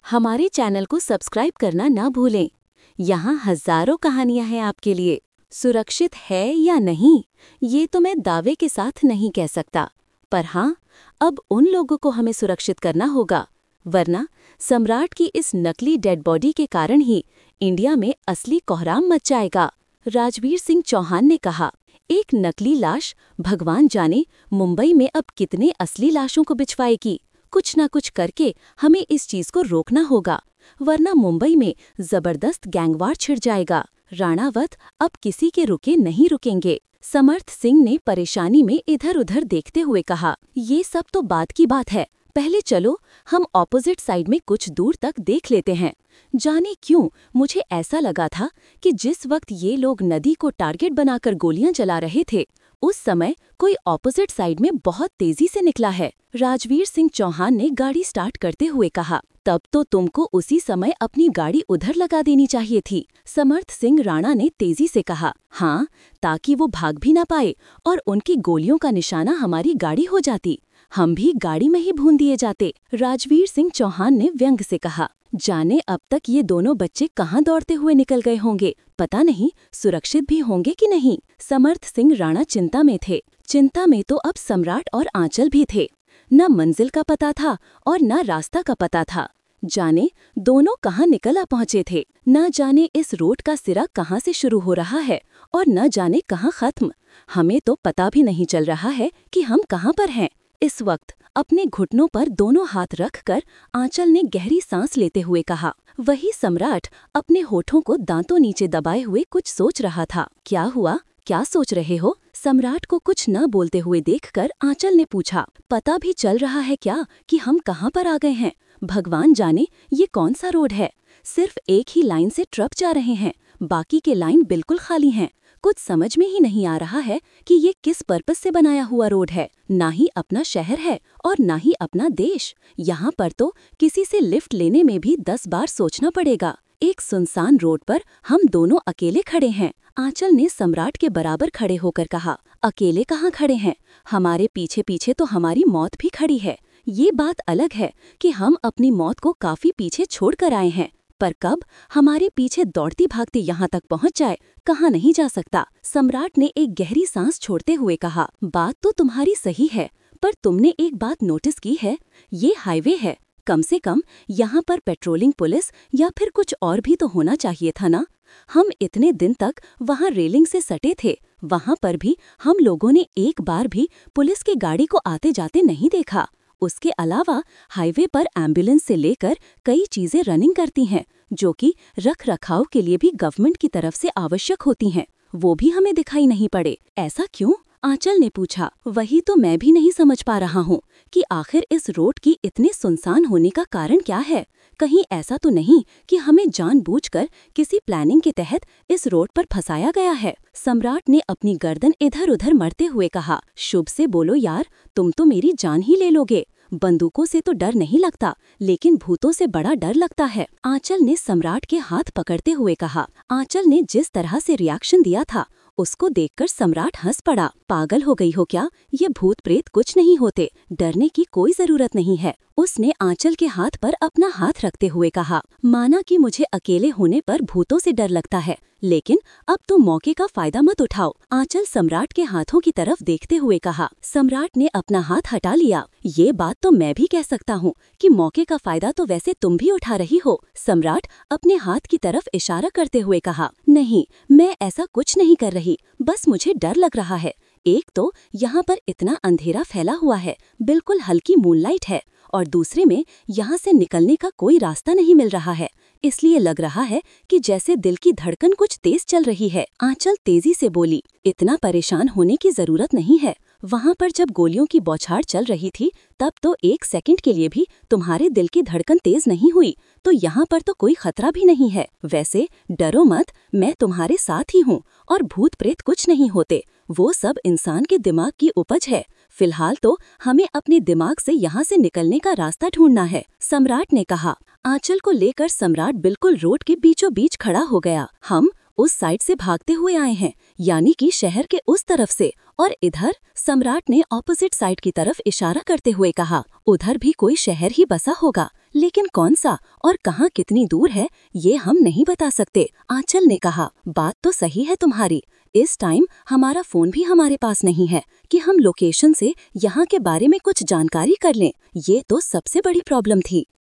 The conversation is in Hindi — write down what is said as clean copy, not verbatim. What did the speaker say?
हमारे चैनल को सब्सक्राइब करना ना भूलें। यहाँ हजारों कहानियां हैं आपके लिए। सुरक्षित है या नहीं, ये तो मैं दावे के साथ नहीं कह सकता, पर हाँ, अब उन लोगों को हमें सुरक्षित करना होगा, वरना सम्राट की इस नकली डेड बॉडी के कारण ही इंडिया में असली कोहराम मच जाएगा। राजवीर सिंह चौहान ने कहा, एक नकली लाश भगवान जाने मुंबई में अब कितने असली लाशों को बिछवाएगी। कुछ न कुछ करके हमें इस चीज को रोकना होगा, वरना मुंबई में जबरदस्त गैंगवार छिड़ जाएगा। राणावत अब किसी के रुके नहीं रुकेंगे। समर्थ सिंह ने परेशानी में इधर उधर देखते हुए कहा, ये सब तो बात की बात है, पहले चलो हम ऑपोजिट साइड में कुछ दूर तक देख लेते हैं। जाने क्यों मुझे ऐसा लगा था कि जिस वक्त ये लोग नदी को टारगेट बनाकर गोलियां चला रहे थे, उस समय कोई ऑपोजिट साइड में बहुत तेजी से निकला है। राजवीर सिंह चौहान ने गाड़ी स्टार्ट करते हुए कहा, तब तो तुमको उसी समय अपनी गाड़ी उधर लगा देनी चाहिए थी। समर्थ सिंह राणा ने तेजी से कहा, हाँ, ताकि वो भाग भी ना पाए और उनकी गोलियों का निशाना हमारी गाड़ी हो जाती, हम भी गाड़ी में ही भून दिए जाते। राजवीर सिंह चौहान ने व्यंग से कहा, जाने अब तक ये दोनों बच्चे कहाँ दौड़ते हुए निकल गए होंगे, पता नहीं सुरक्षित भी होंगे कि नहीं। समर्थ सिंह राणा चिंता में थे। चिंता में तो अब सम्राट और आंचल भी थे। न मंजिल का पता था और न रास्ता का पता था। जाने दोनों कहाँ निकल आ पहुंचे थे। न जाने इस रोड का सिरा कहाँ से शुरू हो रहा है और न जाने कहाँ खत्म। हमें तो पता भी नहीं चल रहा है कि हम कहाँ पर हैं। इस वक्त अपने घुटनों पर दोनों हाथ रखकर आंचल ने गहरी सांस लेते हुए कहा। वही सम्राट अपने होठों को दांतों नीचे दबाए हुए कुछ सोच रहा था। क्या हुआ, क्या सोच रहे हो? सम्राट को कुछ न बोलते हुए देखकर आंचल ने पूछा, पता भी चल रहा है क्या कि हम कहाँ पर आ गए हैं? भगवान जाने ये कौन सा रोड है। सिर्फ एक ही लाइन से ट्रक जा रहे हैं, बाकी के लाइन बिल्कुल खाली हैं। कुछ समझ में ही नहीं आ रहा है कि ये किस पर्पस से बनाया हुआ रोड है। ना ही अपना शहर है और ना ही अपना देश। यहाँ पर तो किसी से लिफ्ट लेने में भी 10 बार सोचना पड़ेगा। एक सुनसान रोड पर हम दोनों अकेले खड़े हैं। आंचल ने सम्राट के बराबर खड़े होकर कहा, अकेले कहाँ खड़े हैं, हमारे पीछे पीछे तो हमारी मौत भी खड़ी है। ये बात अलग है कि हम अपनी मौत को काफी पीछे छोड़ कर आए हैं, पर कब हमारे पीछे दौड़ती भागती यहाँ तक पहुँच जाए, कहाँ नहीं जा सकता। सम्राट ने एक गहरी सांस छोड़ते हुए कहा, बात तो तुम्हारी सही है, पर तुमने एक बात नोटिस की है, ये हाईवे है, कम से कम यहाँ पर पेट्रोलिंग पुलिस या फिर कुछ और भी तो होना चाहिए था ना। हम इतने दिन तक वहाँ रेलिंग से सटे थे, वहाँ पर भी हम लोगों ने एक बार भी पुलिस की गाड़ी को आते जाते नहीं देखा। उसके अलावा हाईवे पर एम्बुलेंस से लेकर कई चीजें रनिंग करती हैं, जो कि रख रखाव के लिए भी गवर्नमेंट की तरफ से आवश्यक होती हैं, वो भी हमें दिखाई नहीं पड़े। ऐसा क्यों? आंचल ने पूछा। वही तो मैं भी नहीं समझ पा रहा हूँ कि आखिर इस रोड की इतने सुनसान होने का कारण क्या है। कहीं ऐसा तो नहीं कि हमें जानबूझकर किसी प्लानिंग के तहत इस रोड पर फंसाया गया है। सम्राट ने अपनी गर्दन इधर उधर मरते हुए कहा, शुभ से बोलो यार, तुम तो मेरी जान ही ले लोगे। बंदूकों से तो डर नहीं लगता, लेकिन भूतों से बड़ा डर लगता है। आंचल ने सम्राट के हाथ पकड़ते हुए कहा। आंचल ने जिस तरह से रिएक्शन दिया था, उसको देखकर सम्राट हंस पड़ा। पागल हो गई हो क्या? ये भूत प्रेत कुछ नहीं होते, डरने की कोई जरूरत नहीं है। उसने आंचल के हाथ पर अपना हाथ रखते हुए कहा, माना कि मुझे अकेले होने पर भूतों से डर लगता है, लेकिन अब तो मौके का फायदा मत उठाओ। आंचल सम्राट के हाथों की तरफ देखते हुए कहा। सम्राट ने अपना हाथ हटा लिया। ये बात तो मैं भी कह सकता हूँ कि मौके का फायदा तो वैसे तुम भी उठा रही हो। सम्राट अपने हाथ की तरफ इशारा करते हुए कहा, नहीं, मैं ऐसा कुछ नहीं कर रही, बस मुझे डर लग रहा है। एक तो यहाँ पर इतना अंधेरा फैला हुआ है, बिल्कुल हल्की मूनलाइट है, और दूसरे में यहाँ से निकलने का कोई रास्ता नहीं मिल रहा है, इसलिए लग रहा है कि जैसे दिल की धड़कन कुछ तेज चल रही है। आंचल तेजी से बोली, इतना परेशान होने की जरूरत नहीं है। वहाँ पर जब गोलियों की बौछार चल रही थी, तब तो 1 सेकंड के लिए भी तुम्हारे दिल की धड़कन तेज नहीं हुई, तो यहाँ पर तो कोई खतरा भी नहीं है। वैसे डरो मत, मैं तुम्हारे साथ ही हूँ, और भूत प्रेत कुछ नहीं होते, वो सब इंसान के दिमाग की उपज है। फिलहाल तो हमें अपने दिमाग से यहाँ से निकलने का रास्ता ढूंढना है, सम्राट ने कहा। आंचल को लेकर सम्राट बिल्कुल रोड के बीचों बीच खड़ा हो गया। हम उस साइड से भागते हुए आए हैं, यानी कि शहर के उस तरफ से, और इधर सम्राट ने ऑपोजिट साइड की तरफ इशारा करते हुए कहा, उधर भी कोई शहर ही बसा होगा, लेकिन कौन सा और कहाँ कितनी दूर है ये हम नहीं बता सकते। आंचल ने कहा, बात तो सही है तुम्हारी, इस टाइम हमारा फोन भी हमारे पास नहीं है कि हम लोकेशन से यहाँ के बारे में कुछ जानकारी कर लें, ये तो सबसे बड़ी प्रॉब्लम थी।